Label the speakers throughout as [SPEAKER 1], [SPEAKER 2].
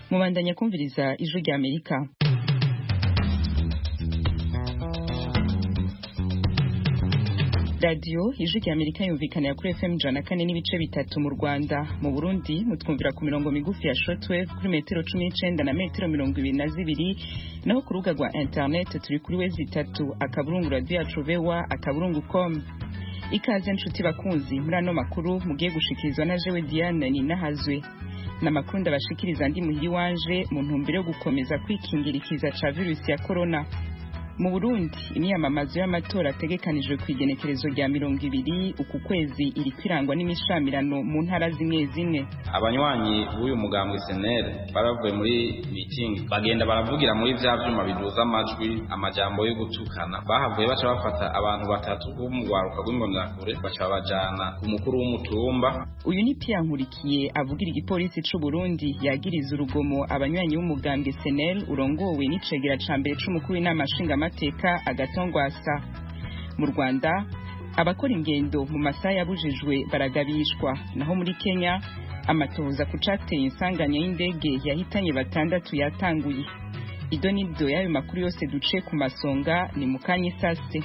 [SPEAKER 1] Mubandanya kumviriza ijwi rya Amerika. Radio ijwi rya Amerika yumvikanira kuri FM 104 n'ibice bitatu mu Rwanda. Mu Burundi mutwumvira ku mirongo migufi ya shortwave kuri metero 19 na metero 22, naho ku rubuga rwa internet turi kuri wezi3 akaburungu radio yacu voa.com. Ikaze nshuti bakunzi muri ano makuru mugiye gushikirizwa na jewe Diane Ninahazwe. Namakuru ndabashikiriza ndi muhiri wanje mu ntumbero yo gukomeza kwikingira ikiza ca virusi ya corona. Mu Burundi imyamamazo y'amatora ategekanijwe ku igenekerezo rya 20 uku kwezi iri kwirangwa n'imishamirano mu ntara zimwe zimwe.
[SPEAKER 2] Abanywanyi b'uyu mugambwe SNL baravuye muri meeting bagenda baravugira muri vya vyuma biduza amajwi amajambo yo gutukana, bahavuye baca bafata abantu batatu b'umugwaruka rw'imbonerakure baca bajana ku mukuru w'umutumba.
[SPEAKER 1] Uyu ni Pierre Nkurikiye avugira igipolisi c'u Burundi yagiriza urugomo abanywanyi b'umugambwe SNL urongowe n'icegera ca mbere c'umukuru w'inamashinga mateka Agatongwasa. Mu Rwanda abakora ingendo mu masaha yabujijwe baragabishwa, naho muri Kenya amatohoza ku cateye insanganya y'indege yahitanye batandatu yatanguye. Idonido y'ayo makuru yose duce ku masonga ni mukanye sase.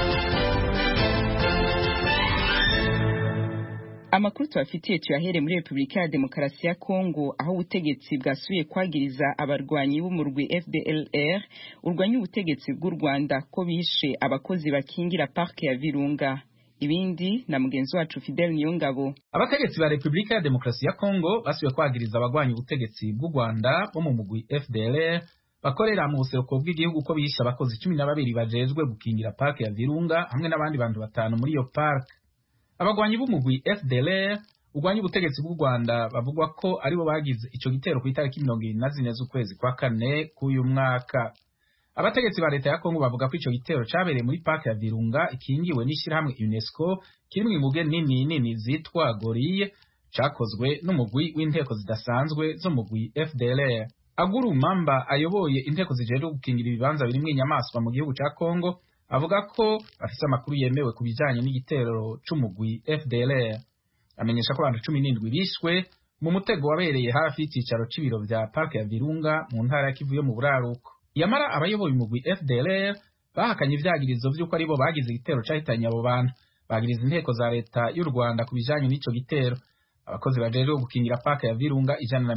[SPEAKER 1] Amakuru twafitiye tuyahere muri Republika ya Demokarasi ya Kongo, aho ubutegetsi bwasubiye kwagiriza abarwanyi b'umurwi FDLR urwanya ubutegetsi bw'u Rwanda ko bishe abakozi bakingira parke ya Virunga. Ibindi na mugenzi wacu Fidel Niyongabo.
[SPEAKER 3] Abategetsi ba Republika ya Demokarasi ya Kongo basubiye kwagiriza abagwanyi ubutegetsi bw'u Rwanda bo mu mugwi FDLR bakorera mu buseruko bw'igihugu ko bishe abakozi 12 bajejwe gukingira parke ya Virunga hamwe n'abandi bantu 5 muri iyo parke. Abagwanyi b'umugwi FDLR ugwanya ubutegetsi bw'u Rwanda bavugwa ko aribo bagize ico gitero ku itariki 24 z'ukwezi kwa kane k'uyu mwaka. Abategetsi ba leta ya Kongo bavuga ko ico gitero cabereye muri parke ya Virunga ikingiwe n'ishirahamwe UNESCO kirimwe imuge nini zitwa Gorille, cakozwe n'umugwi w'inteko zidasanzwe zo mugwi FDLR. Aguru Mamba ayoboye inteko zijejwe gukingira ibibanza birimwe inyamaswa mu gihugu ca Kongo avuga ko bafise amakuru yemewe ku bijanye n'igitero c'umugwi FDLR. Amenyesha ko abantu 17 bishwe mu mutego wabereye hafi y'icicaro c'ibiro vya parke ya Virunga mu ntara ya Kivu yo mu buraruko. Yamara abayoboye umugwi FDLR bahakanye ivyagirizo vy'uko aribo bagize igitero cahitanye abo bantu. Bagiriza inteko za leta y'u Rwanda ku bijanye n'ico gitero. Abakozi bajejwe gukingira parke ya Virunga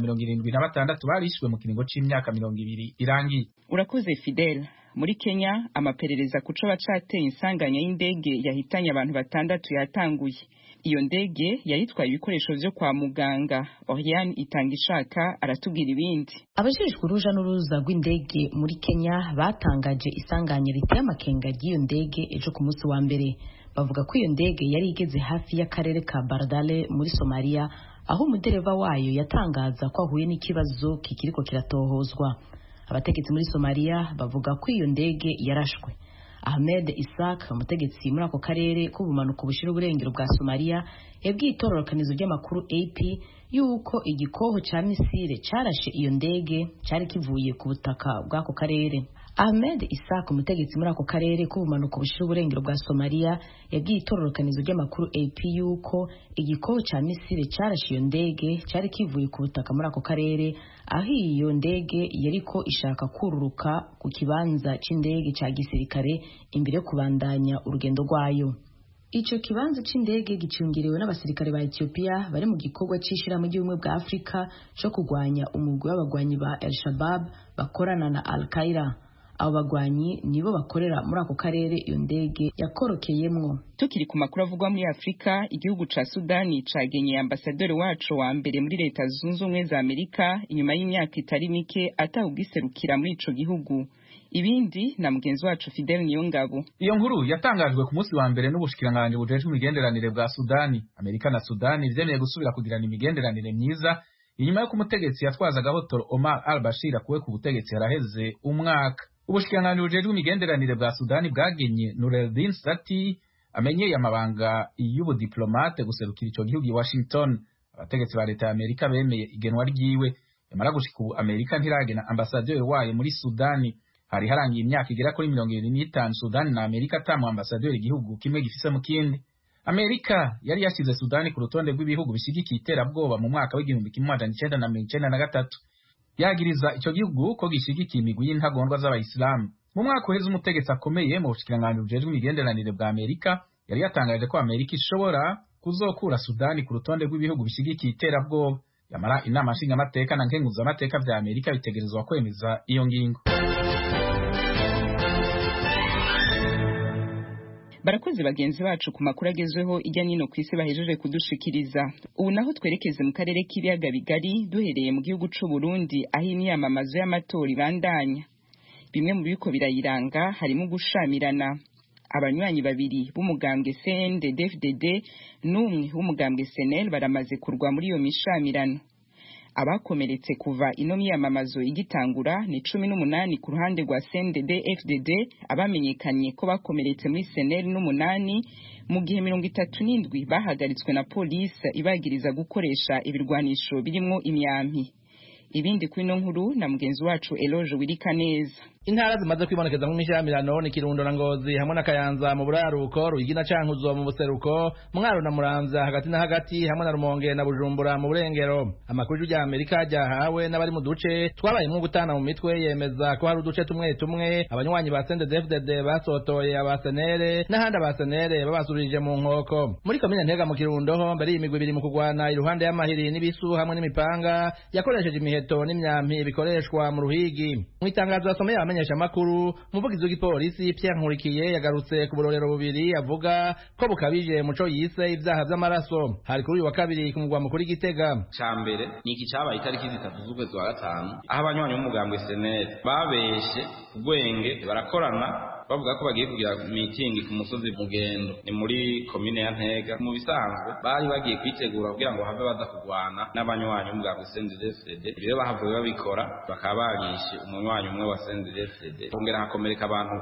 [SPEAKER 3] 176 barishwe mu kiringo c'imyaka 20 irangiye.
[SPEAKER 1] Urakoze Fidel. Muri Kenya amaperereza kuco bacateye insanganya y'indege yahitanye abantu 6 yatanguye. Iyo ndege yaritwaye ibikoresho vyo kwa muganga. Oriane Itangishaka aratubwira ibindi.
[SPEAKER 4] Abajejwe uruja n'uruza rw'indege muri Kenya batangaje isanganya riteye amakenga ry'iyo ndege ejo ku munsi wa mbere. Bavuga ko iyo ndege yari igeze hafi y'akarere ka Bardale muri Somalia, aho umudereva wayo yatangaza ko ahuye n'ikibazo kikiriko kiratohozwa. Abategetsi muri Somalia bavuga ko iyo ndege yarashwe. Ahmed Isaac, umutegetsi muri ako karere k'ubumanuko bushira uburengero bwa Somalia, yabwiye itororokanizo ry'amakuru AP yuko igikoho ca misile carashe iyo ndege cari kivuye ku butaka bw'ako karere. Ahmed Isaac, umutegetsi muri ako karere k'ubumanuko bushira uburengero bwa Somalia, yabwiye itororokanizo ry'amakuru AP yuko igikoho ca misile carashe iyo ndege cari kivuye ku butaka muri ako karere, aho iyo ndege yariko ishaka kururuka ku kibanza c'indege ca gisirikare imbere yo kubandanya urugendo rwayo. Ico kibanza c'indege gicungiriwe n'abasirikare ba Ethiopia bari mu gikorwa c'ishirahamwe ry'ubumwe bwa Afrika co kugwanya umugwi w'abagwanyi ba El Shabab bakorana na Al-Qaeda. Abo bagwanyi nibo bakorera muri ako karere iyo ndege yakorokeyemwo.
[SPEAKER 1] Tukiri ku makuru avugwa muri Afrika, igihugu ca Sudani cagenye ambasaderi wacu wa mbere muri leta zunze ubumwe za Amerika inyuma y'imyaka itari mike atawugiserukira muri ico gihugu. Ibindi na mugenzi wacu Fidel Niyongabo.
[SPEAKER 3] Iyo nkuru yatangajwe ku munsi wa mbere n'ubushikiranganje bujejwe imigenderanire bwa Sudani. Amerika na Sudani vyemeye gusubira kugirana imigenderanire myiza inyuma yo kumutegetsi yatwazaga Hotoro Omar al-Bashir kuwe ku butegetsi yaraheze umwaka. Ubushikiranganje bujejwe imigenderanire bwa Sudani bwagenye Nureddin Sati amenyeye amabanga y'ubudiplomate guserukira ico gihugu i Washington. Abategetsi ba leta ya Amerika bemeye igenwa ryiwe. Yamara gushika ubu Amerika ntiragena ambasaderi wayo muri Sudani. Hari harangiye imyaka igera kuri 25 Sudani na Amerika atamu ambasaderi igihugu kimwe gifise mu kindi. Amerika yari yasize Sudani ku rutonde rw'ibihugu bishigikiye iterabwoba mu mwaka w'1993. yagiriza ico gihugu ko gishigikiye imigwi y'intagondwa z'abayisilamu. Mu mwaka uheze umutegetsi akomeye mu bushikiranganji bujejwe imigenderanire bwa Amerika yari yatangaje ko Amerika ishobora kuzokura Sudani ku rutonde rw'ibihugu bishigikiye iterabwoba. Yamara inama nshingamateka na nkenguzamateka vya Amerika bitegerezwa kwemeza iyo ngingo.
[SPEAKER 1] Barakoze bagenzi bacu ku makuru agezweho ijya nino ku isi bahejeje kudushikiriza. Ubu naho twerekeze mu karere k'ibiyaga bigari duhereye mu gihugu c'u Burundi aho imyamamazo y'amatora ibandanya. Bimwe mu biko birayiranga harimo gushamirana. Abanywanyi babiri b'umugambwe CNDD-FDD n'umwe w'umugambwe SNL baramaze kurwa muri iyo mishamirano. Abakomeretse kuva ino myamamazo igitangura ni 18 ku ruhande rwa CNDD-FDD, abamenyekanye ko bakomeretse muri SNL n'umunani, mu gihe 37 bahagaritswe na polisi ibagiriza gukoresha ibirwanisho birimo imyampi. Ibindi kwino nkuru na mugenzi wacu Eloge Wirikaneza.
[SPEAKER 5] Intara zimaze kwibonekeza mu mishamirano ni Kirundo na Ngozi hamwe na Kayanza mu buraruko, Ruyigi na Cankuzo mu buseruko, Mwaro na Muramvya hagati na hagati hamwe na Rumonge na Bujumbura mu burengero. Amakuru ya Amerika ryahawe n'abari mu duce twabayemo gutana mu mitwe yemeza ko hari uduce tumwe tumwe abanywanyi ba CNDD-FDD basotoye abasenere n'ahandi abasenere babasurije mu nkoko. Muri komine Ntega mu Kirundo ho mbere y'imigwi ibiri mu kugwana iruhande y'amahiri n'ibisu hamwe n'imipanga yakoresheje imiheto n'imyampi bikoreshwa mu Ruhigi. Mu itangazo yasomeye amenyesha makuru umuvugizi w'igipolisi Pierre Nkurikiye yagarutse ku burorero bubiri avuga ko bukabije muco yise ibyaha by'amaraso. Hari kuri uyu wa kabiri ku mugwa mukuru Gitega.
[SPEAKER 2] Cambere ni iki cyabaye itariki 3 z'ukwezi wa gatanu aho abanywanyi b'umugambwe SNL babeshe ubwenge barakorana bavuga ko bagiye kugira meeting ku musozi Mugendo ni muri komine ya Ntega. Mu bisanzwe bari bagiye kwitegura kugira ngo have baza kugwana n'abanywanyi b'umugambwe CNDD-FDD. Rero bahavuye babikora bakaba barishe umunywanyi umwe wa CNDD-FDD, kongera hakomereka abantu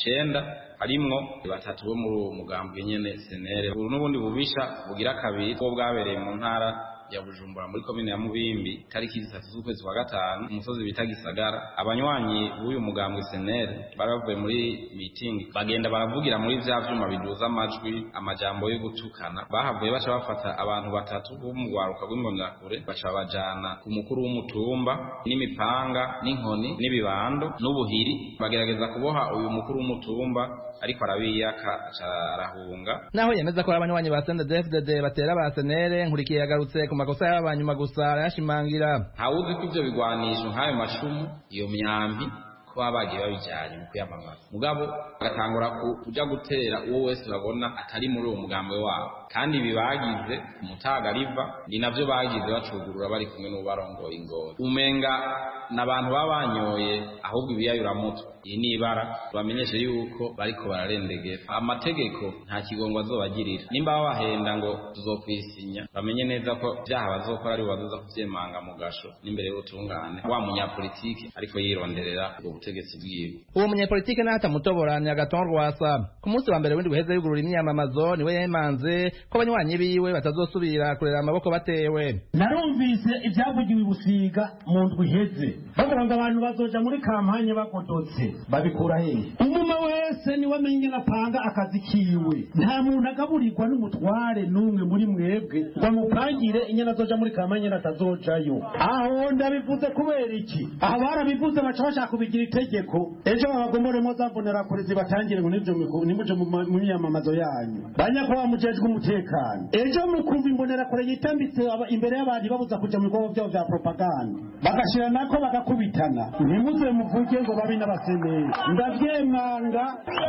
[SPEAKER 2] 9 harimwo 3 bo muri umugambwe nyene SNL. N'ubundi bubisha bugira kabiri ko bwabereye mu ntara ya Bujumbura muri komine ya Mubimbi tariki 3 z'ukwezi wa gatanu umusozi bita Gisagara. Abanywanyi b'uyu mugambwe SNL baravuye muri meeting bagenda baravugira muri vya vyuma biduza amajwi amajambo yo gutukana. Bahavuye baca bafata abantu 3 bo mu gwaruka rw'imbonerakure baca bajana ku mukuru w'umutumba n'imipanga n'inkoni n'ibibando n'ubuhiri bagerageza kuboha uyu mukuru w'umutumba ariko arabiyaka arahunga.
[SPEAKER 5] Naho yemeza ko abanywanyi ba CNDD-FDD batera ba SNL Nkurikiye yagarutse ku makosa y'abanyuma gusa arashimangira.
[SPEAKER 2] Hawuzi ko ivyo bigwanisho nk'ayo mashumu iyo myambi ko bagiye babijyanye mu kwiyamamaza mugabo agatangura kuja gutera uwo wese babona atari muri uwo mugambwe wabo, kandi bibagize umutaga riva ni navyo bagize bacugurura bari kumwe n'ubarongoye ingoro umenga n'abantu babanyoye ahubwo ibiyayura mutwe. Iyi ni ibara bamenyeshe yuko bariko bararendegera amategeko, nta kigongo azobagirira. Nimba babahenda ngo tuzokwisinya bamenye neza ko vyaha bazokora ari bazoza kuvyemanga mu gasho n'imbere y'ubutungane wa munyapolitike ariko yironderera ubutegetsi bwiwe.
[SPEAKER 5] Uwo munyapolitike nata mutoboranya Agathon Rwasa ku munsi wa mbere w'indwi uheze yugurura imyamamazo niwe yemanze ko abanywanyi biwe batazosubira kurera amaboko batewe.
[SPEAKER 6] Narumvise ibyavugiwe i Busiga mu ndwi iheze bavuga ngo abantu bazoja muri kampanye bagodotse babikura hehe? Umuma wese niwe amenye napanga akazi kiwe, nta muntu agaburirwa n'umutware n'umwe muri mwebwe ngo amupangire inyana azoja muri kampanye natazojayo. Aho ndabivuze kubera iki? Aho barabivuze baca bashaka kubigira itegeko, ejo babagomboremo zabonera kure zibatangire ngo nivyo nimuje mu myamamazo yanyu. Banyakwa mujejwe umutekano, ejo mukumva imbonera kure yitambitse imbere y'abandi babuza kuja mu bikorwa byabo vya propaganda bagashira nako bagakubitana. Ntimuze muvuge ngo babi n'abaseneri, ndavyemanga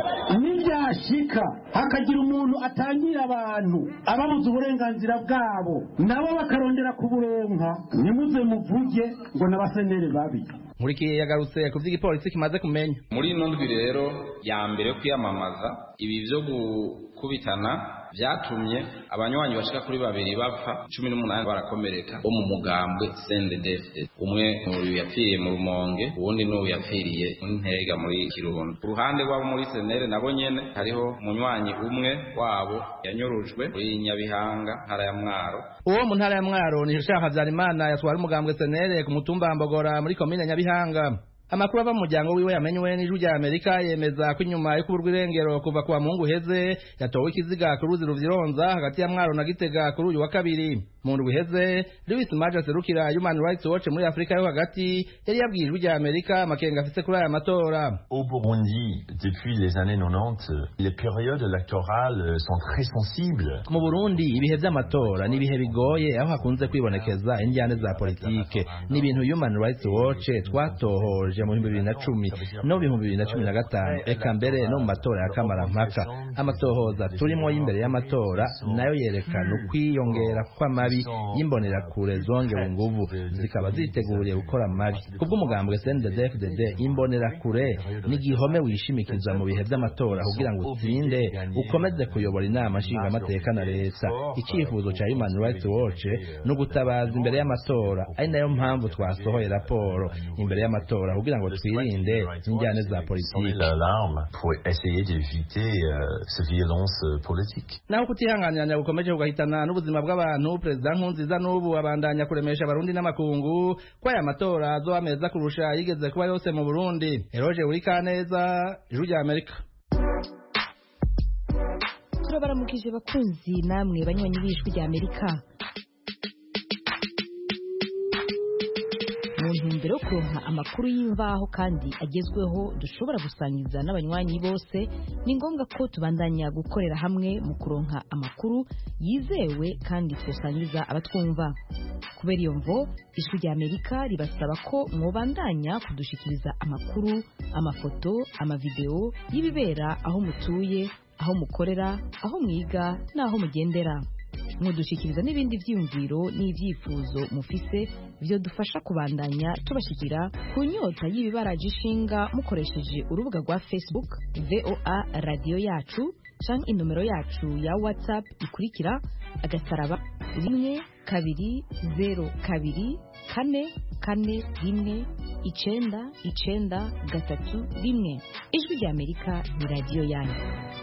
[SPEAKER 6] nivyashika hakagira umuntu atangira abantu ababuza uburenganzira bwabo nabo bakarondera kuburonka, ntimuze muvuge ngo n'abaseneri babi.
[SPEAKER 5] Nkurikiye yagarutse ku vy'igipolisi kimaze kumenya.
[SPEAKER 2] Muri ino ndwi rero ya mbere yo kwiyamamaza ibi vyo gukubitana vyatumye abanywanyi bashika kuri babiri bapfa 18 barakomereka bo mu mugambwe CNDD-FDD. Umwe uyu yapfiriye mu Rumonge, uwundi n'uyu yapfiriye mu Ntega muri Kirundo. Ku ruhande rwabo muri SNL nabo nyene hariho umunywanyi umwe wabo yanyorujwe muri Nyabihanga ntara ya Mwaro.
[SPEAKER 5] Uwo mu ntara ya Mwaro ni Richard Havyarimana yatwara umugambwe SNL ku mutumba Mbogora muri komine Nyabihanga. Amakuru ava mu muryango wiwe yamenywe n'ijwi rya Amerika yemeza ko inyuma yo kuburwa irengero kuva kwa Mungu heze yatowe ikiziga ku ruzi Ruvyironza hagati ya Mwaro na Gitega kuri uyu wa kabiri. mu ndwi iheze Louis Maje aserukira Human Rights Watch muri Afrika yo hagati yari yabwiye ijwi rya Amerika amakenga afise kuri aya matora.
[SPEAKER 7] Au Burundi, depuis les années 90, les périodes électorales sont très sensibles.
[SPEAKER 5] Mu Burundi ibihe vy'amatora ni ibihe bigoye aho hakunze kwibonekeza indyane za politike. Ni ibintu Human Rights Watch twatohoje mu 2010 no mu 2015 eka mbere no mu matora ya kamarampaka. Amatohoza turimo y'imbere y'amatora nayo yerekana ukwiyongera kw'amabi y'imbonerakure zongewe inguvu zikaba ziteguriye gukora amabi. Kubw'umugambwe CNDD-FDD imbonerakure ni igihome wishimikiza mu bihe by'amatora kugira ngo utsinde ukomeze kuyobora inama nshingamateka na leta. Icyifuzo cya Human Rights Watch ni ugutabaza imbere y'amatora, ari nayo mpamvu twasohoye raporo imbere y'amatora kugira ngo twirinde injyane za politiki. Naho kutihanganiranya gukomeje kugahitana n'ubuzima bw'abantu, Perezida Nkurunziza n'ubu abandanya kuremesha abarundi n'amakungu ko aya matora azoba meza kurusha yigeze kuba yose mu Burundi. Eroje Urikaneza, Ijwi rya Amerika.
[SPEAKER 4] Turabaramukije bakunzi namwe banywanyi b'Ijwi rya Amerika. Mu ntumbero yo kuronka amakuru y'imvaho kandi agezweho dushobora gusangiza n'abanywanyi bose, ni ngombwa ko tubandanya gukorera hamwe mu kuronka amakuru yizewe kandi twosangiza abatwumva. Kubera iyo mvo, Ijwi rya Amerika ribasaba ko mwobandanya kudushikiriza amakuru, amafoto, amavideo y'ibibera aho mutuye, aho mukorera, aho mwiga n'aho mugendera. Mudushikiriza n'ibindi vyiyumviro n'ivyifuzo mufise byo dufasha kubandanya tubashikira ku nyota y'ibibaraje ishinga mukoresheje urubuga rwa Facebook VOA Radio Yacu canke inomero yacu ya WhatsApp ikurikira *120 2 0 2 4 4 1 9 3 1. Ijwi rya Amerika ni radio yanyu.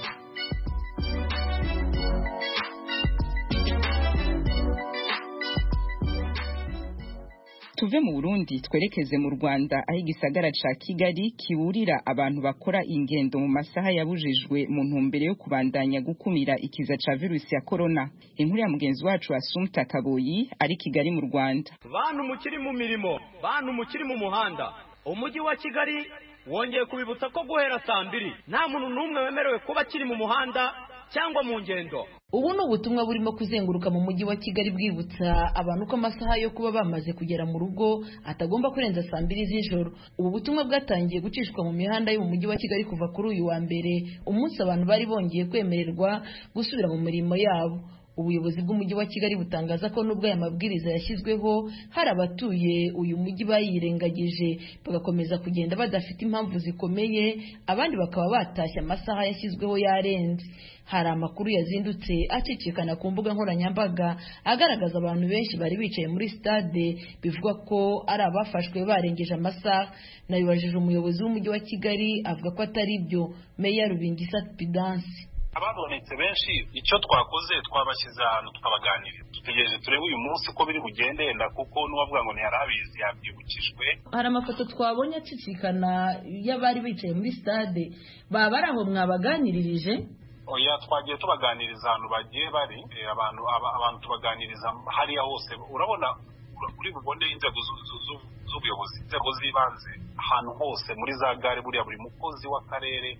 [SPEAKER 1] Tuve mu Burundi twerekeze mu Rwanda aho igisagara ca Kigali kiburira abantu bakora ingendo mu masaha yabujijwe mu ntumbero yo kubandanya gukumira ikiza ca virusi ya corona. Inkuru ya mugenzi wacu Assumpta Kaboyi ari Kigali mu Rwanda.
[SPEAKER 8] Bantu mukiri mu mirimo, bantu mukiri mu muhanda, umujyi wa Kigali wongeye kubibutsa ko guhera saa 2 nta muntu n'umwe wemerewe kuba akiri mu muhanda cyangwa mu ngendo.
[SPEAKER 9] Ubu ni ubutumwa burimo kuzenguruka mu mujyi wa Kigali bwibutsa abantu ko amasaha yo kuba bamaze kugera mu rugo atagomba kurenza saa 2 z'ijoro. Ubu butumwa bwatangiye gucishwa mu mihanda yo mu mujyi wa Kigali kuva kuri uyu wa mbere, umunsi abantu bari bongeye kwemererwa gusubira mu mirimo yabo. Ubuyobozi bw'umujyi wa Kigali butangaza ko nubwo aya mabwiriza yashyizweho hari abatuye uyu mujyi bayirengagije bagakomeza kugenda badafite impamvu zikomeye, abandi bakaba batashye amasaha yashyizweho yarenze. Hari amakuru yazindutse acicikana ku mbuga nkoranyambaga agaragaza abantu benshi bari bicaye muri stade bivuga ko ari abafashwe barengeje amasaha. Nabibajije umuyobozi w'umujyi wa Kigali avuga ko atari byo. Meya Rubingisa Pidansi:
[SPEAKER 10] ababonetse benshi icyo twakoze twabashyize ahantu tukabaganirira, tutegereje turebe uyu munsi ko biri bugende, yenda kuko n'uwavuga ngo ntiyarabizi yabyibukijwe.
[SPEAKER 9] Hari amafoto twabonye acicikana y'abari bicaye muri stade, baba ari aho mwabaganiririje?
[SPEAKER 10] Oya, twagiye tubaganiriza ahantu bagiye bari, abantu tubaganiriza hariya hose. Urabona uri bubone inzego z'ubuyobozi, inzego z'ibanze ahantu hose muri za gare, buriya buri mukozi w'akarere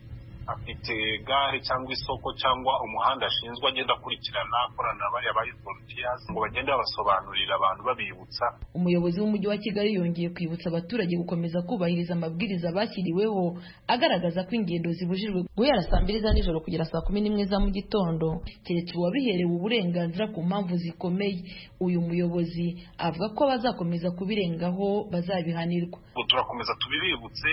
[SPEAKER 10] afite gare cyangwa isoko cyangwa umuhanda ashinzwe agenda akurikirana akorana bariya ba volunteers ngo bagende babasobanurira abantu babibutsa.
[SPEAKER 9] Umuyobozi w'umujyi wa Kigali yongeye kwibutsa abaturage gukomeza kubahiriza amabwiriza bashyiriweho agaragaza ko ingendo zibujijwe guhera saa 2 za nijoro kugera saa 11 za mu gitondo keretse uwabiherewe uburenganzira ku mpamvu zikomeye. Uyu muyobozi avuga ko bazakomeza kubirengaho bazabihanirwa.
[SPEAKER 10] Turakomeza tubibibutse,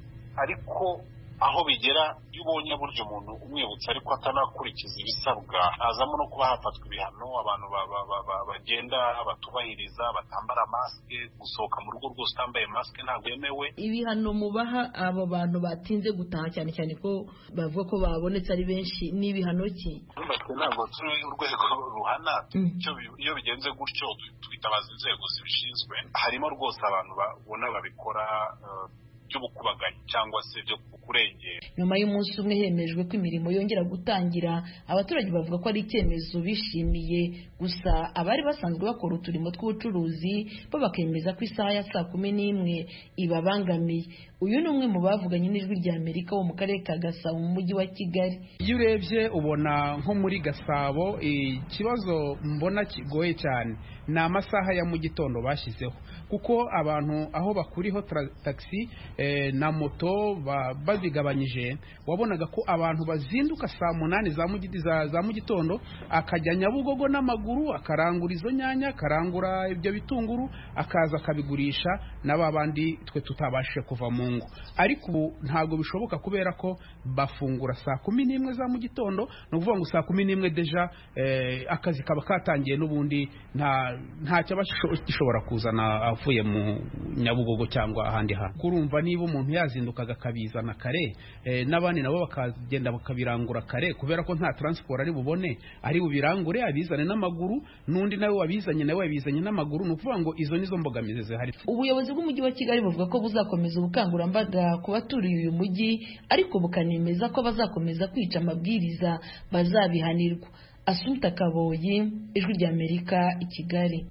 [SPEAKER 10] ariko aho bigera iyo ubonye buryo umuntu umwibutsa ariko atanakurikiza ibisabwa, hazamo no kuba hafatwa ibihano. Abantu bagenda batubahiriza, batambara maske, gusohoka mu rugo rwose utambaye maske ntabwo yemewe.
[SPEAKER 9] Ibihano mubaha abo bantu batinze gutaha cyane cyane ko bavuga ko babonetse ari benshi, ni ibihano ki?
[SPEAKER 10] Ntabwo turi urwego ruhana, iyo bigenze gutyo twitabaza inzego zibishinzwe. Harimo rwose abantu babona babikora by'ubukubaganyi cyangwa se byo kurengera.
[SPEAKER 9] Nyuma y'umunsi umwe hemejwe ko imirimo yongera gutangira, abaturage bavuga ko ari icyemezo bishimiye, gusa abari basanzwe bakora uturimo tw'ubucuruzi bo bakemeza ko isaha ya 11 ibabangamiye. Uyu ni umwe mu bavuganye n'Ijwi rya Amerika wo mu karere ka Gasabo mu mujyi wa Kigali.
[SPEAKER 11] Iyo urebye ubona nko muri Gasabo ikibazo mbona kigoye cyane ni amasaha ya mu gitondo bashyizeho, kuko abantu aho bakuriho taxi na moto bazigabanyije, wabonaga ko abantu bazinduka saa 8 za mu gitondo akajya Nyabugogo n'amaguru akarangura izo nyanya, akarangura ibyo bitunguru, akaza akabigurisha n'ababandi twe tutabashije kuva mu ngo. Ariko ubu ntabwo bishoboka kubera ko bafungura saa 11 za mu gitondo, no kuvuga ngo saa 11 deja akazi kaba katangiye, n'ubundi nta cyabashobora kuzana avuye mu Nyabugogo cyangwa ahandi hantu. Kurumva niba umuntu yazindukaga kabizana kare, n'abandi nabo bakagenda bakabirangura kare, kubera ko nta transport ari bubone, ari bubirangure abizane n'amaguru, n'undi nawe wabizanye nawe yabizanye n'amaguru. No kuvuga ngo izo nizo mbogamizi zihari.
[SPEAKER 9] Ubuyobozi bw'umujyi wa Kigali buvuga ko buzakomeza ubukangurambaga ku baturiye uyu mujyi, ariko bukanemeza ko bazakomeza kwica amabwiriza bazabihanirwa. Asumta Kaboyi, Ijwi rya Amerika, i Kigali.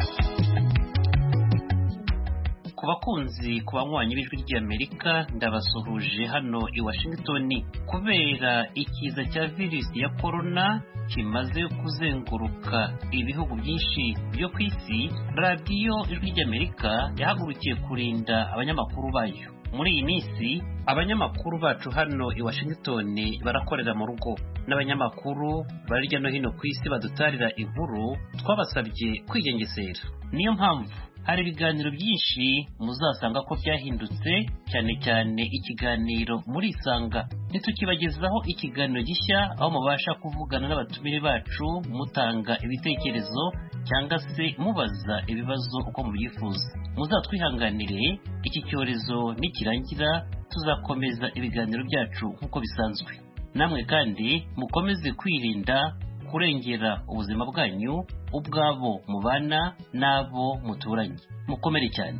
[SPEAKER 12] Ku bakunzi, ku banywanyi b'Ijwi rya Amerika, ndabasuhuje hano i Washington. Kubera ikiza cya virusi ya corona kimaze kuzenguruka ibihugu byinshi byo ku isi, radiyo Ijwi rya Amerika yahagurukiye kurinda abanyamakuru bayo. Muri iyi minsi abanyamakuru bacu hano i Washington barakorera mu rugo, n'abanyamakuru bari hirya no hino ku isi badutarira inkuru twabasabye kwigengesera. Niyo mpamvu hari ibiganiro byinshi muzasanga ko byahindutse, cyane cyane ikiganiro muri Isanga. Ntitukibagezaho ikiganiro gishya aho mubasha kuvugana n'abatumire bacu, mutanga ibitekerezo cyangwa se mubaza ibibazo uko mubyifuza. Muzatwihanganire, iki cyorezo nikirangira tuzakomeza ibiganiro byacu nk'uko bisanzwe. Namwe kandi mukomeze kwirinda, kurengera ubuzima bwanyu, ubwabo mubana n'abo muturanye. Mukomere cyane.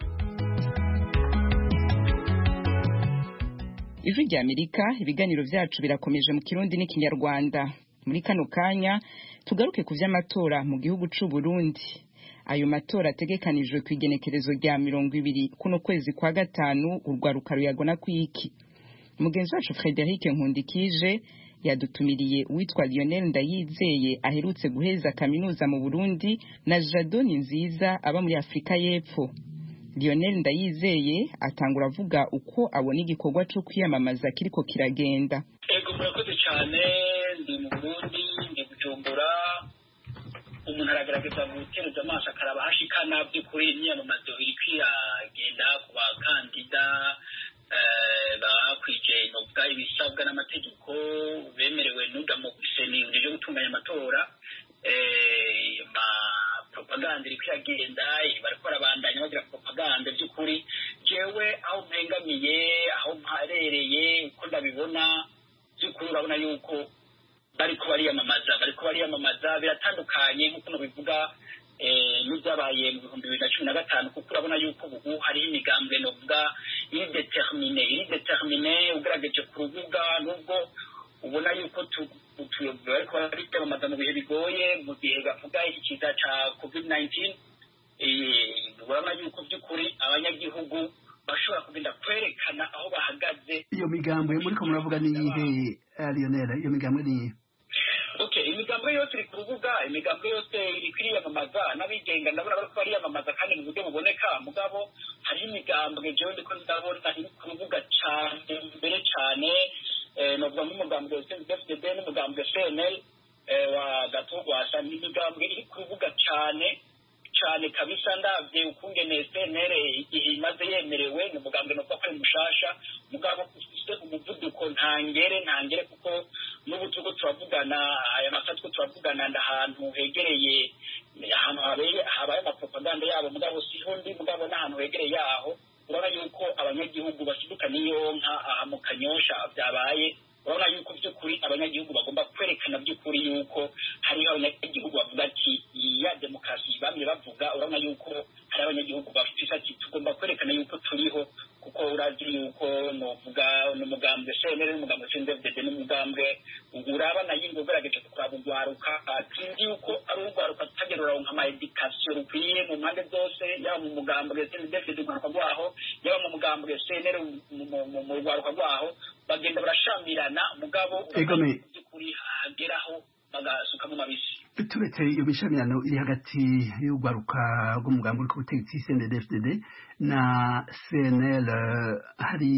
[SPEAKER 1] Ijwi rya Amerika, ibiganiro byacu birakomeje mu Kirundi n'Ikinyarwanda. Muri kano kanya tugaruke ku vy'amatora mu gihugu c'u Burundi. Ayo matora ategekanijwe ku igenekerezo rya 20 kuno kwezi kwa gatanu, urwaruka ruyagona kwiki. Mugenzi wacu Frederic Nkundikije yadutumiriye uwitwa Lionel Ndayizeye aherutse guheza kaminuza mu Burundi, na Jadoni Nziza aba muri Afrika y'Epfo. Lionel Ndayizeye atangura avuga uko abona igikorwa cyo kwiyamamaza kiriko kiragenda.
[SPEAKER 13] Ego murakoze cyane, ndi mu Burundi, ndi Bujumbura. Umuntu aragaragaza gutereza amaso akaraba hashikana by'ukuri imyamamazo iri kwiragenda ku bakandida bakwije nubwa ibisabwa n'amategeko bemerewe n'uda mu guseni uje gutunganya amatora. Propaganda iri kwiragenda, bariko barabandanya bagira propaganda by'ukuri. Jewe aho mpengamiye, aho mparereye, uko ndabibona by'ukuri urabona yuko bariko bariyamamaza biratandukanye nk'uko nabivuga n'ibyabaye mu 2015, kuko urabona yuko ubu hariho imigambwe novuga iri determine ugerageje ku rubuga, nubwo ubona yuko bariko bariyamamaza mu bihe bigoye, mu gihe bavuga iki kiza ca COVID-19. Urabona yuko by'ukuri abanyagihugu bashobora kugenda kwerekana aho bahagaze.
[SPEAKER 14] Iyo migambwe muriko muravuga ni iyihe, Lionel? Iyo migambwe ni iyihe?
[SPEAKER 13] Okay, imigambwe yose iri ku rubuga, imigambwe yose iri kwiyamamaza, n'abigenga ndabona bariko bariyamamaza kandi mu buryo buboneka. Mugabo hari imigambwe jewe ndiko ndabona iri ku rubuga cyane mbere cyane, novuga nk'umugambwe FDD n'umugambwe CNL wa Gatogwasa, n'imigambwe iri ku rubuga cyane kabisa. Ndavye ukungene CNL igihe imaze yemerewe, n'umugambwe novuga ko ari mushasha, mugabo ufite umuvuduko ntangere kuko n'ubu turiko turavugana aya masaha turiko turavugana ndahantu hegereye ahantu habaye amapropaganda yabo, mugabo siho ndi, mugabo n'ahantu hegereye yaho. Urabona yuko abanyagihugu basiduka niyonka aha mu Kanyosha byabaye. Urabona yuko by'ukuri abanyagihugu bagomba kwerekana by'ukuri yuko hariho abanyagihugu bavuga ati ya demokarasi bamwe bavuga. Urabona yuko hari abanyagihugu bafite ati tugomba kwerekana yuko turiho, kuko kuko urazi yuko novuga n'umugambwe CNL n'umugambwe CNDD n'umugambwe urabana y'ingo ugerageje kuraba urwaruka sinzi yuko ari urwaruka tutagerura nka education rukwiye mu mpande zose yaba mu mugambwe CNDD urwaruka rwaho yaba mu mugambwe CNL mu rwaruka rwaho bagenda barashamirana mugabo kuri hageraho bagasuka mu mabisi.
[SPEAKER 14] Turetse iyo mishamirano iri hagati y'urwaruka rw'umugambi uri ku butegetsi CNDD na CNL, hari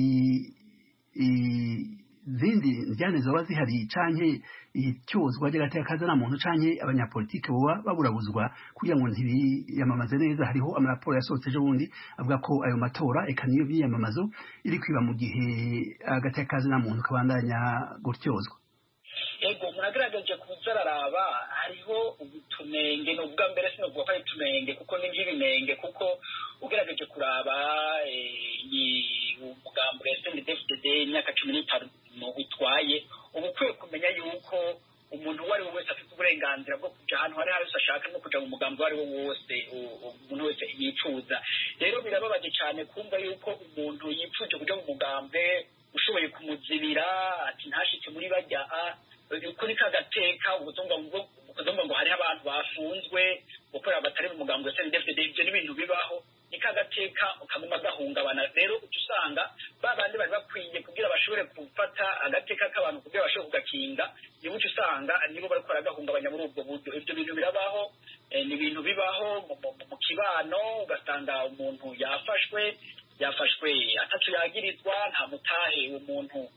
[SPEAKER 14] izindi njyane zoba zihari canke icyozwa ry'agateka na muntu canke abanyapolitike boba baburabuzwa kugira ngo ntibiyamamaze neza? Hariho amaraporo yasohotse ejo bundi avuga ko ayo matora eka niyo byiyamamazo iri kwiba mu gihe agateka na muntu kabandanya gutyozwa.
[SPEAKER 13] Ego muragerageje kuzararaba hariho ubutunenge n'ubwa mbere sinovuga ko ari tunenge kuko ni nk'ibinenge kuko ugerageje kuraba umugambi wa CNDD imyaka 15 utwaye ubu kwiye kumenya yuko umuntu wari wese afite uburenganzira bwo kuja ahantu hari hose ashaka no kuja mu mugambi wari wose umuntu wese yifuza. Rero birababaje cyane kumva yuko umuntu yipfuje kuja mu mugambi ushoboye kumuzibira ati ntashitse muri bajya kuri kagateka ubutumwa ngo hari abantu bafunzwe gukora batari mu mugambi wa CNDD ibyo n'ibintu bibaho ni kagateka ukaguma gahungabana. Rero usanga babandi bari bakwiye kugira bashobore gufata agateka k'abantu kugira bashobore kugakinga nibuce usanga nibo bari gukora gahungabanya muri ubwo buryo. Ibyo bintu birabaho ni ibintu bibaho mu kibano ugasanga umuntu yafashwe atacu yagirizwa nta mutahe umuntu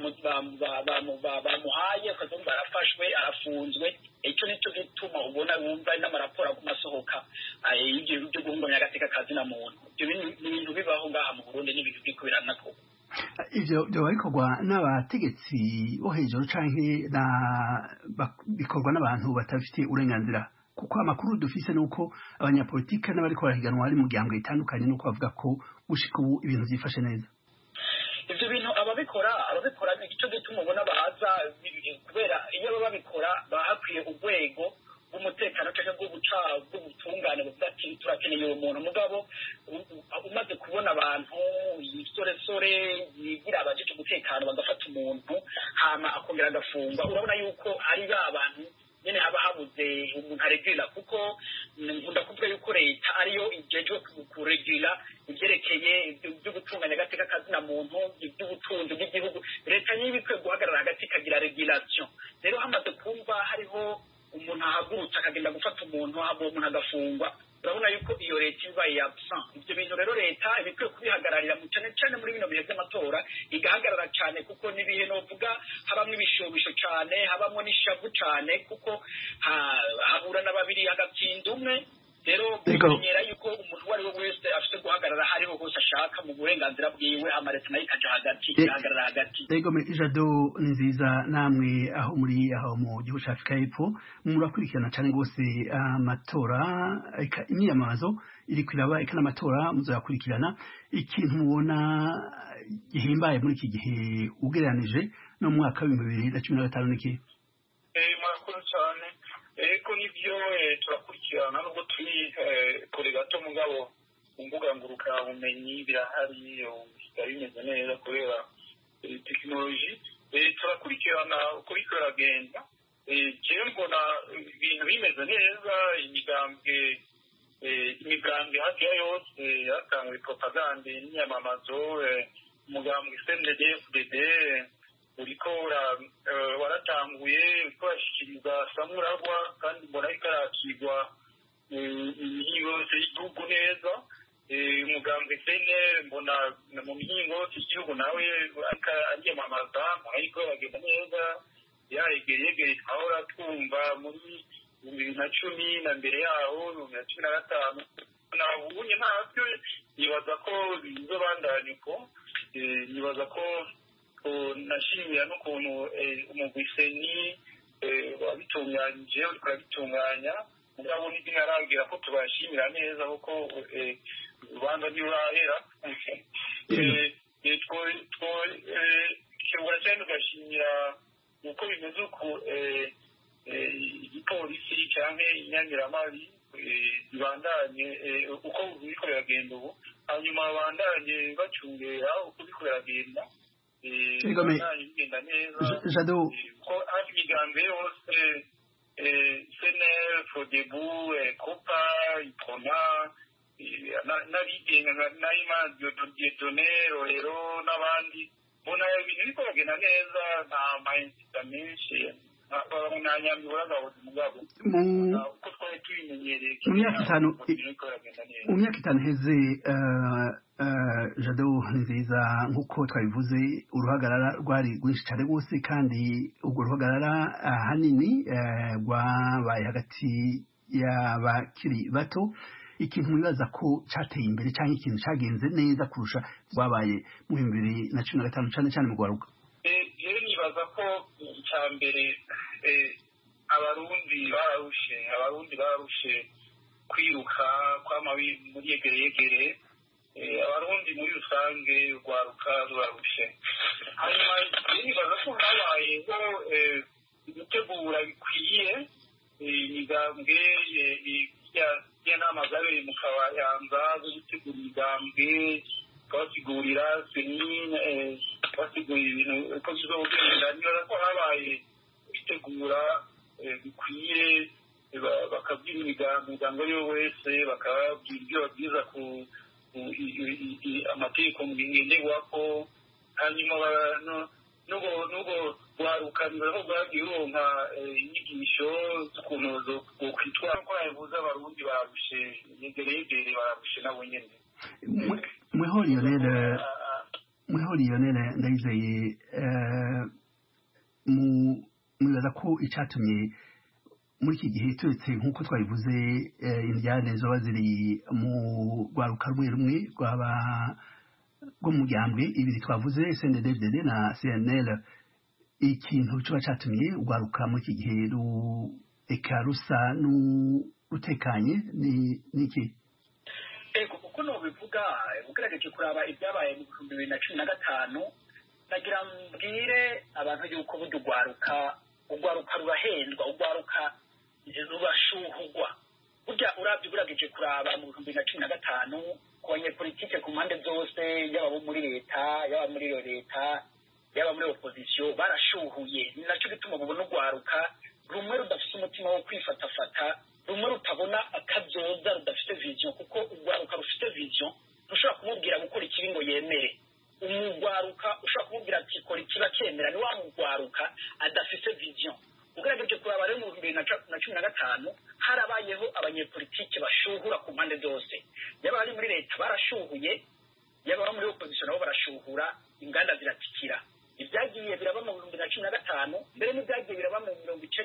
[SPEAKER 13] bamuhaye akazumva arafashwe arafunzwe. Icyo nicyo gituma ubona wumva n'amaraporo agumasohoka y'ibyo byo guhungabanya agateka kazina muntu. Ibyo bintu bibaho ngaha mu Burundi n'ibintu bikubirana ko
[SPEAKER 14] ivyo bikorwa n'abategetsi bo hejuru canke bikorwa n'abantu batafite uburenganzira, kuko amakuru dufise nuko abanyapolitike n'abariko barahiganwa ari mu gihango itandukanye nuko bavuga ko gushika ubu ibintu vyifashe neza.
[SPEAKER 13] Ivyo bintu ababikora ni ico gituma ubona baza kubera iyo babikora bahakwiye urwego rw'umutekano cyangwa rw'ubutungane buvuga ati turakeneye uwo muntu. Mugabo umaze kubona abantu isoresore yigira abajije umutekano bagafata umuntu hama akongera agafungwa, urabona yuko ari ba bantu nyene haba habuze umuntu aregula, kuko nkunda kuvuga yuko leta ariyo ijejwe kuregula ibyerekeye byo gutunganya agateka kazina muntu iby'ubutunzi bw'igihugu. Leta niyo ibikwiye guhagarara hagati ikagira regulation. Rero hamaze kumva hariho umuntu ahagurutse akagenda gufata umuntu uwo muntu agafungwa, urabona yuko iyo leta iba absent. Ibyo bintu rero leta ibikwiye kubihagararira cyane cyane muri bino bihe by'amatora igahagarara cyane, kuko nibihe novuga habamwe ibishobisho cyane habamwe n'ishavu cyane, kuko habura na babiri hagatsinda umwe. Rero kumenyera yuko umuntu wari we wese afite guhagarara hariho hose ashaka mu burenganzira bwiwe, amareta nayo ikaja hagati igahagarara hagati.
[SPEAKER 14] Ego ijado nziza namwe aho muri aho mu gihugu cya Afrika y'Epfo murakurikirana cyane rwose amatora imyiyamamazo iri kwiraba n'amatora muzakurikirana. Ikintu mubona gihimbaye muri iki gihe ugereranije no mu mwaka wa 2015 niki?
[SPEAKER 10] Murakoze cyane. Eko nivyo turakurikirana nubwo turi kure gato, mugabo umbuga ngurukana bumenyi birahari bimeze neza kubera tekinoloji. Turakurikirana uko biko biragenda. Jewe mbona ibintu bimeze neza, imigambwe hafi ya yose yatanzwe propaganda n'iyamamazo. Umugambwe CNDD uriko waratanguye uriko urashikiriza samuragwa, kandi mbona ariko arakigwa imihingo yose y'igihugu neza. Umugambwe CNL mbona mu mihingo yose y'igihugu nawe ariko ariyamamaza, mbona ariko bagenda neza yegereye twahora twumva muri 2010 na mbere yaho 2015. Nabunye ntabyo nibaza ko bizobandanya uko, nibaza ko nashimira n'ukuntu umugwiseni wabitunganyije uriko urabitunganya, mugabo ntibinaragira ko tubashimira neza kuko urubanza ntirurahera. Kibura cyane tugashimira uko bimeze uko igipolisi cyangwa inyamiramabi zibandanye uko biriko biragenda ubu.
[SPEAKER 13] hanyuma babandanye bacungera uko biriko biragenda babandanye bigenda neza ko hafi imigambi yose CNL, FRODEBU, COPA, IPRONA n'abigenga nka Naima Dieudonné Rorero n'abandi mbona ibintu biriko biragenda neza nta mayinzita menshi
[SPEAKER 14] mu myaka itanu iheze Jado Nziza nk'uko twabivuze uruhagarara rwari rwinshi cyane rwose kandi urwo ruhagarara ahanini rwabaye hagati y'abakiri bato ikintu wibaza ko cyateye imbere cyangwa ikintu cyagenze neza kurusha rwabaye mu 2015 cyane cyane mu Rwaruka.
[SPEAKER 13] Rero nibaza ko icya mbere abarundi bararushe kwiruka kw'amabi muri yegereyegere abarundi muri rusange Rwaruka rurarushe hanyuma nibaza ko habayeho gutegura bikwiye imigambwe y'inama zabereye mu Kabayanza zo gutegura imigambwe basigurira basigura ibintu uko bizogenda nibaza ko habaye gutegura bikwiye bakabwira imigambi yo wese bakababwira ibyo babwiza ku amategeko ngenderwako hanyuma n'ubwo Rwarukanira ko bwagiye uronka inyigisho z'ukuntu zokwitwara ko yavuze abarundi barushe yegereyegere barushe nabo nyene
[SPEAKER 14] mweho Lionel Ndayizeye mwibaza ko icyatumye muri iki gihe turetse nk'uko twabivuze indyane zoba ziri mu Rwaruka rumwe rwo mu muryango ibiri twavuze CNDD-FDD na CNL ikintu kiba cyatumye Rwaruka muri iki gihe rusa n'urutekanye n'iki
[SPEAKER 13] uko nobivuga ugerageje kuraba ibyabaye mu 2015 nagira mbwire abantu yuko burya Urwaruka rurahendwa Urwaruka rurashuhugwa burya urabye ugerageje kuraba mu 2015 ku banyepolitike ku mpande zose yaba muri leta yaba muri opposition barashuhuye ni nacyo gituma mubona Urwaruka rumwe rudafite umutima wo kwifatafata rumwe rutabona akazoza rudafite vision kuko Urwaruka rufite vision rushobora kumubwira gukora ikibi ngo yemere umugwaruka ushobora kumubwira ati kora ikiba cyemera ni wa mugwaruka adafite vision ugerageje kuraba rero mu 2015 harabayeho abanyepolitike bashuhura ku mpande zose yaba ari muri leta barashuhuye yaba muri opposition nabo barashuhura inganda ziratikira ibyagiye biraba mu 2015 mbere n'ibyagiye biraba mu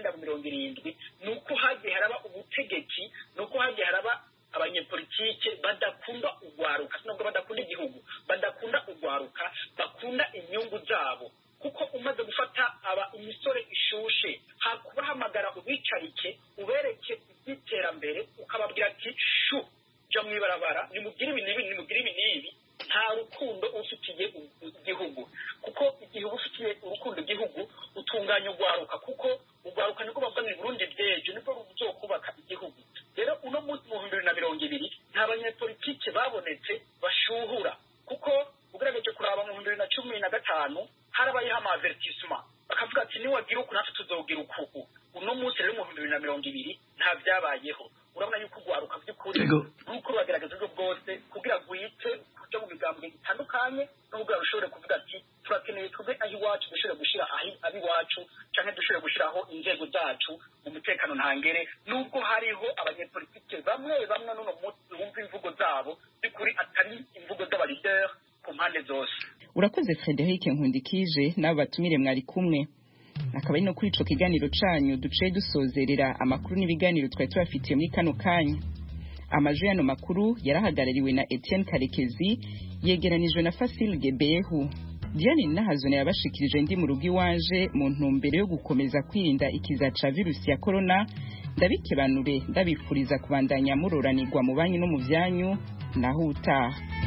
[SPEAKER 13] 1970 nuko hagiye haraba ubutegetsi nuko hagiye haraba abanyepolitike badakunda Urwaruka nubwo badakunda igihugu badakunda Urwaruka bakunda inyungu zabo kuko umaze gufata imisore ishushe hakubahamagara ubicarike ubereke iterambere ukababwira ati shu jya mwibarabara nimugire ibi nta rukundo ufitiye igihugu kuko igihe ufitiye urukundo igihugu utunganya Urwaruka kuko Urwaruka niko bavuga mu Burundi byeje niko ruzokubaka igihugu rero uno munsi mu 2020 nta banyepolitike babonetse bashuhura kuko ugerageje kuraba mu 2015 harabayeho amavertissement bakavuga ati niwagira uku natwe tuzogira uku uno munsi rero mu 2020 nta byabayeho urabona yuko Urwaruka by'ukuri nuko bagerageza ubwo bwose kugira guhite kujya mu migambi itandukanye no kugira rushobore kuvuga ati turakeneye twebwe aho iwacu dushobore gushyira abi wacu cyangwa dushobore gushyiraho inzego zacu mu mutekano ntangere nubwo hariho abanyepolitike bamwe n'uno munsi bumva imvugo zabo by'ukuri atari imvugo z'abalider ku mpande zose.
[SPEAKER 1] Urakoze Frederic Nkundikije n'abo batumire mwari kumwe akaba ari no kuri ico kiganiro canyu duce dusozerera amakuru n'ibiganiro twari tubafitiye muri kano kanya. Amajwi y'ano makuru yarahagarariwe na Etienne Karekezi yegeranijwe na Fasil Gebehu. Diane Nahazone yabashikirije ndi mu rugo iwanje mu ntumbero yo gukomeza kwirinda ikiza ca virusi ya corona ndabikebanure ndabifuriza kubandanya muroranirwa mu banyu no mu vyanyu naho utaha.